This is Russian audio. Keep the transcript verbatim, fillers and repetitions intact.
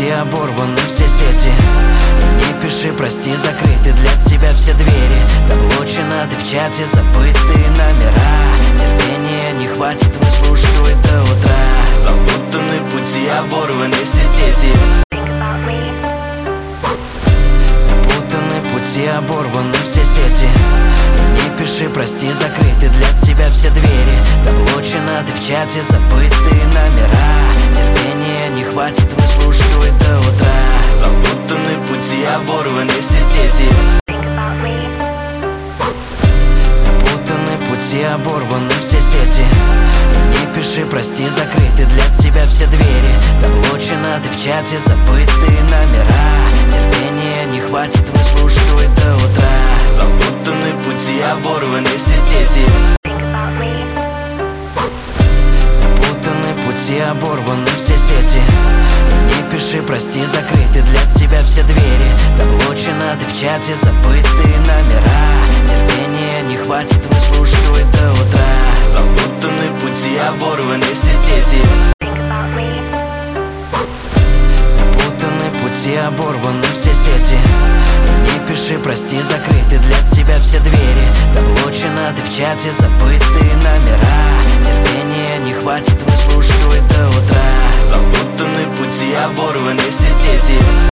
пути, оборваны все сети. И не пиши, прости, закрыты для тебя все двери. Заблочена ты в чате, забытые номера. Терпения не хватит, выслушивай до утра. Запутаны пути, оборваны все сети. Запутаны пути, оборваны все сети. И не пиши, прости, закрыты для тебя все двери. Заблочена ты в чате, забытые номера. Терпения не хватит, выслушивай до утра. Запутаны пути, оборваны все сети. Запутаны пути, оборваны все сети. И не пиши, прости, закрыты для тебя все двери. Заблочена ты в чате, забытые номера. Терпения не хватит, выслушивай до утра. Запутаны пути, оборваны все сети. Запутаны пути, оборваны все сети. И не пиши, прости, закрыты для тебя все двери. Заблочена ты в чате, забытые номера. Терпения не хватит, выслушивай до утра. Запутаны пути, оборваны все сети. Запутаны пути, оборваны все сети. И не пиши, прости, закрыты для тебя все двери. Заблочена ты в чате, забытые номера. Терпения не хватит, выслушивай до утра. Запутаны пути, оборваны все сети.